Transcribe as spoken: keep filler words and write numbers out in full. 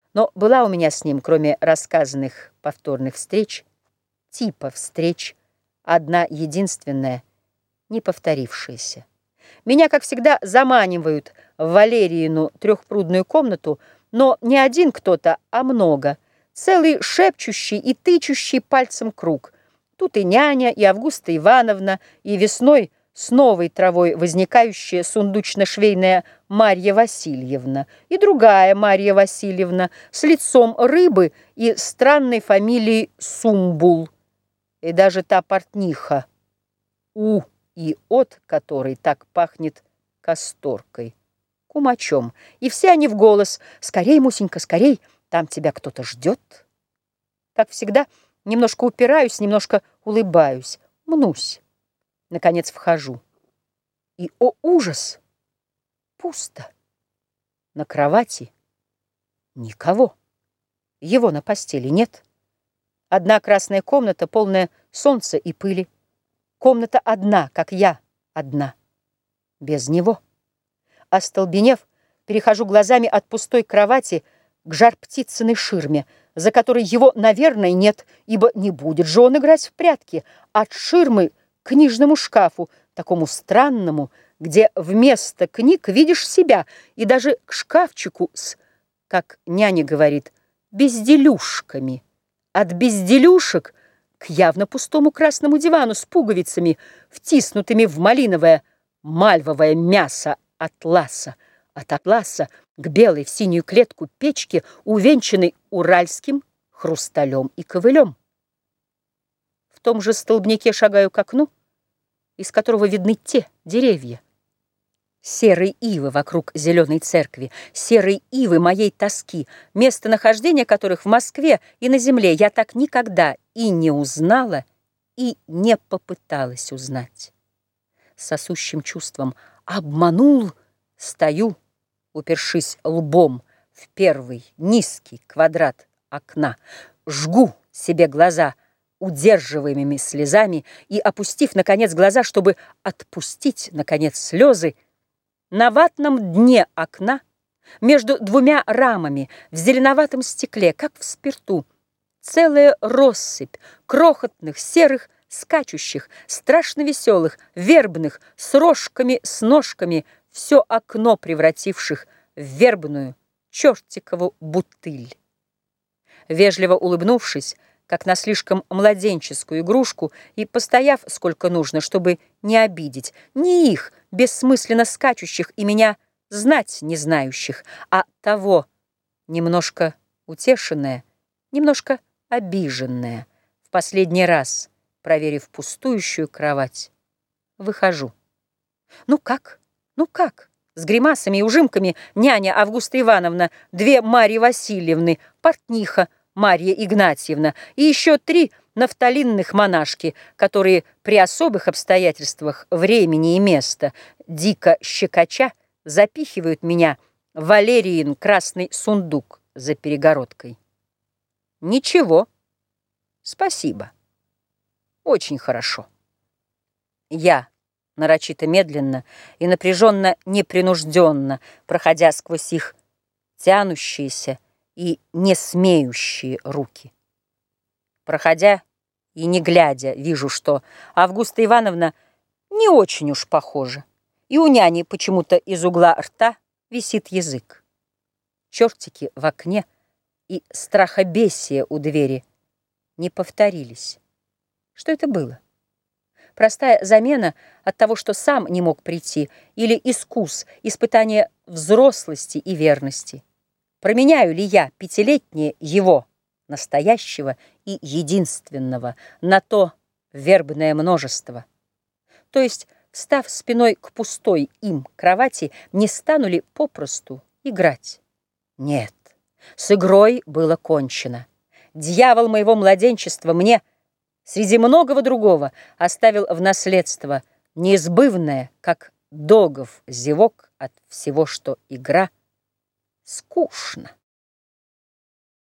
Но была у меня с ним, кроме рассказанных повторных встреч, типа встреч, одна единственная, не повторившаяся. Меня, как всегда, заманивают в Валериину трехпрудную комнату, но не один кто-то, а много, целый шепчущий и тычущий пальцем круг. Тут и няня, и Августа Ивановна, и весной с новой травой возникающая сундучно-швейная Марья Васильевна, и другая Марья Васильевна с лицом рыбы и странной фамилией Сумбул, и даже та портниха, у и от которой так пахнет касторкой, кумачом, и все они в голос: «Скорей, Мусенька, скорей, там тебя кто-то ждет». Как всегда, немножко упираюсь, немножко улыбаюсь, мнусь. Наконец вхожу. И, о ужас, пусто. На кровати никого. Его на постели нет. Одна красная комната, полная солнца и пыли. Комната одна, как я одна, без него. Остолбенев, перехожу глазами от пустой кровати к жар-птицыной ширме, за которой его, наверное, нет, ибо не будет же он играть в прятки, от ширмы к книжному шкафу, такому странному, где вместо книг видишь себя, и даже к шкафчику с, как няня говорит, безделюшками. От безделюшек к явно пустому красному дивану с пуговицами, втиснутыми в малиновое мальвовое мясо атласа, от атласа к белой в синюю клетку печки, увенчанной уральским хрусталем и ковылем. В том же столбняке шагаю к окну, из которого видны те деревья. Серые ивы вокруг зеленой церкви, серые ивы моей тоски, местонахождение которых в Москве и на земле я так никогда и не узнала, и не попыталась узнать. С сосущим чувством «обманул» стою, упершись лбом в первый низкий квадрат окна, жгу себе глаза удерживаемыми слезами и, опустив, наконец, глаза, чтобы отпустить, наконец, слезы, на ватном дне окна, между двумя рамами, в зеленоватом стекле, как в спирту, целая россыпь крохотных, серых, скачущих, страшно веселых, вербных, с рожками, с ножками, все окно превративших в вербную чертикову бутыль. Вежливо улыбнувшись, как на слишком младенческую игрушку, и постояв сколько нужно, чтобы не обидеть не их, бессмысленно скачущих и меня знать не знающих, а того, немножко утешенная, немножко обиженная, в последний раз, проверив пустующую кровать, выхожу. Ну как? Ну как? С гримасами и ужимками няня Августа Ивановна, две Марьи Васильевны, портниха Марья Игнатьевна и еще три нафталинных монашки, которые при особых обстоятельствах времени и места, дико щекоча, запихивают меня в Валериин красный сундук за перегородкой. Ничего. Спасибо. Очень хорошо. Я нарочито медленно и напряженно непринужденно, проходя сквозь их тянущиеся и не смеющие руки. Проходя и не глядя, вижу, что Августа Ивановна не очень уж похожа, и у няни почему-то из угла рта висит язык. Чертики в окне и страхобесие у двери не повторились. Что это было? Простая замена от того, что сам не мог прийти, или искус, испытание взрослости и верности? Променяю ли я пятилетнее его, настоящего и единственного, на то вербное множество? То есть, став спиной к пустой им кровати, не стану ли попросту играть? Нет, с игрой было кончено. Дьявол моего младенчества мне, среди многого другого, оставил в наследство неизбывное, как догов зевок от всего, что игра скучно.